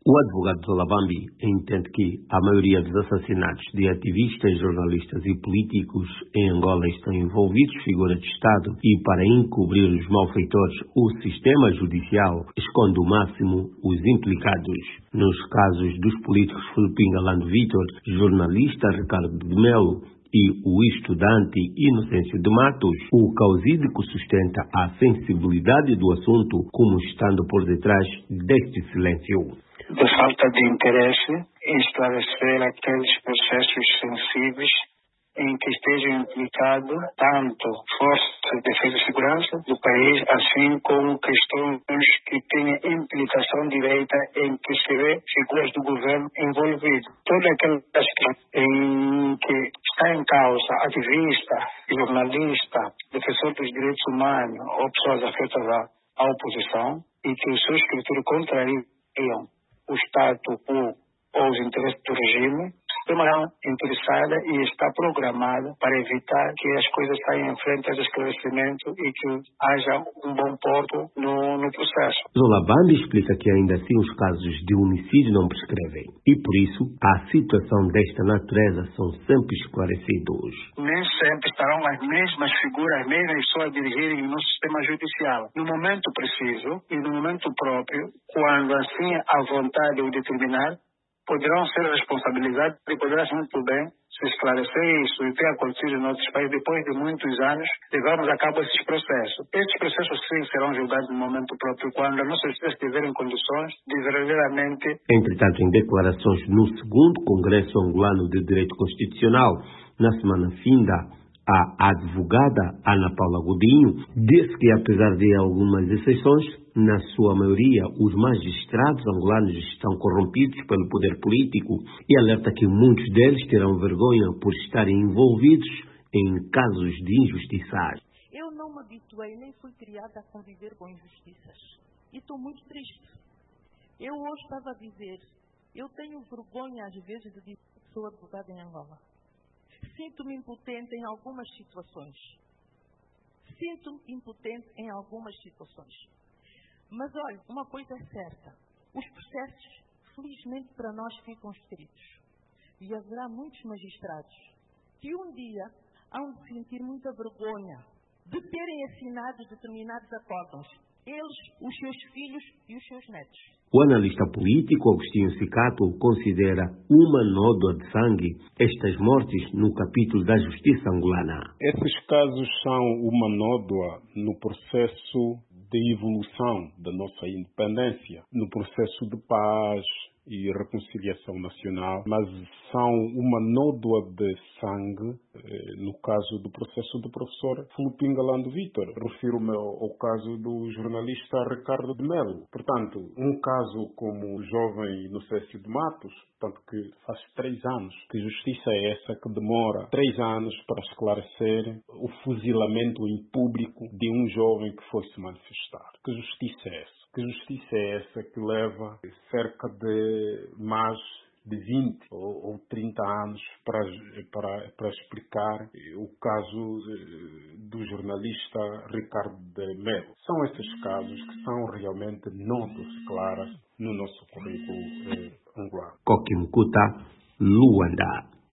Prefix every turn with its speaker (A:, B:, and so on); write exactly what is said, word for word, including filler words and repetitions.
A: O advogado Zola Bambi entende que a maioria dos assassinatos de ativistas, jornalistas e políticos em Angola estão envolvidos figuras de Estado e, para encobrir os malfeitores, o sistema judicial esconde o máximo os implicados. Nos casos dos políticos Philipin Galando Vítor, jornalista Ricardo de Melo e o estudante Inocêncio de Matos, o causídico sustenta a sensibilidade do assunto como estando por detrás deste silêncio.
B: De falta de interesse em esclarecer aqueles processos sensíveis em que estejam implicados tanto forças de defesa e segurança do país, assim como questões que tenham implicação direta em que se vê figuras do governo envolvidas. Todo aquele aspecto em que está em causa ativista, jornalista, defensor dos direitos humanos ou pessoas afetas à, à oposição e que o seu escritura contrariam o status quo ou os interesses do regime, permanecerão interessada e está programada para evitar que as coisas saiam em frente aos esclarecimentos e que haja um bom porto no, no processo.
A: Zola Bambi explica que ainda assim os casos de homicídio não prescrevem e, por isso, a situação desta natureza são sempre esclarecidos.
B: Nem sempre estarão as mesmas figuras, as mesmas pessoas a dirigirem o nosso sistema judicial. No momento preciso e no momento próprio, quando assim a vontade o determinar, poderão ser responsabilizados e poderá muito bem se esclarecer isso e ter acontecido em outros países. Depois de muitos anos, levamos a cabo esses processos. Estes processos sim serão julgados no momento próprio, quando as nossas justiças tiverem condições de verdadeiramente...
A: Entretanto, em declarações no segundo Congresso Angolano de Direito Constitucional, na semana finda, a advogada Ana Paula Godinho disse que, apesar de algumas exceções, na sua maioria, os magistrados angolanos estão corrompidos pelo poder político e alerta que muitos deles terão vergonha por estarem envolvidos em casos de injustiças.
C: Eu não me habituei nem fui criada a conviver com injustiças e estou muito triste. Eu hoje estava a dizer, eu tenho vergonha às vezes de dizer que sou advogada em Angola. Sinto-me impotente em algumas situações. Sinto-me impotente em algumas situações. Mas olha, uma coisa é certa. Os processos, felizmente para nós, ficam escritos. E haverá muitos magistrados que um dia hão de sentir muita vergonha de terem assinado determinados acórdãos. Eles, os seus filhos e os seus netos.
A: O analista político Agostinho Cicato considera uma nódoa de sangue estas mortes no capítulo da justiça angolana.
D: Esses casos são uma nódoa no processo de evolução da nossa independência, no processo de paz e reconciliação nacional, mas são uma nódoa de sangue eh, no caso do processo do professor Philipin Galando Vítor. Refiro-me ao, ao caso do jornalista Ricardo de Melo. Portanto, um caso como o jovem Inocêncio de Matos, tanto que faz três anos. Que justiça é essa que demora três anos para esclarecer o fuzilamento em público de um jovem que foi se manifestar? Que justiça é essa? Que justiça é essa que leva cerca de mais de vinte ou, ou trinta anos para, para, para explicar o caso do jornalista Ricardo de Melo? São esses casos que são realmente notas claras no nosso currículo eh, angolano.
A: Koki Mkuta, Luanda.